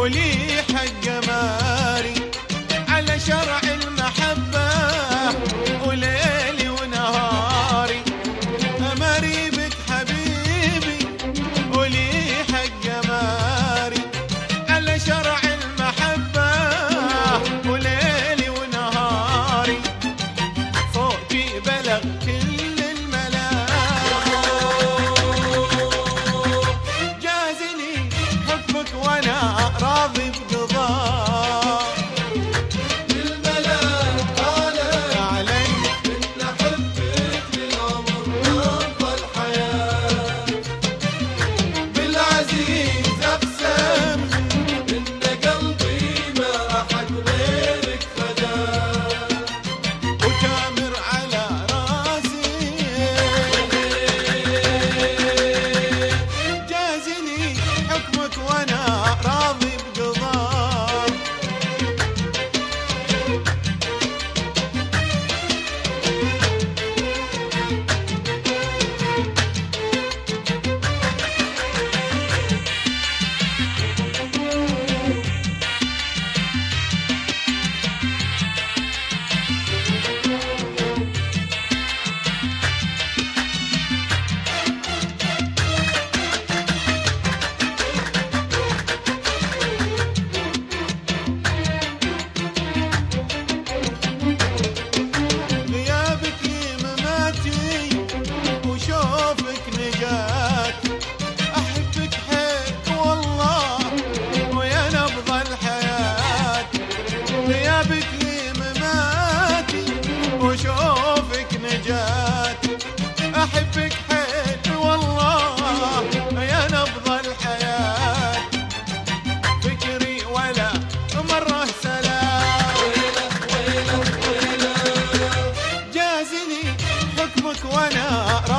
ولي حق ماري على شرع المحبة وليلي ونهاري. أمري بك حبيبي ولي حق ماري على شرع المحبة وليلي ونهاري. صوتي بلغ كل الملاك جازني حبك وانا راضي بقضاء. للملاك أعلن إن أحبك للعمر نبض الحياة. بالعزيز أقسم إن قلبي ما أحد غيرك فداه. وتامر على راسي جازني حكمك وانا راضي بقضاء. غيابك مماتي وشوفك نجاتي. أحبك حيل والله ويا نبض الحياة. غيابك لي مماتي وشوفك نجاتي. أحبك حيل والله يا نبض الحياة. فكري ولا مرة سلام جازني حكمك وانا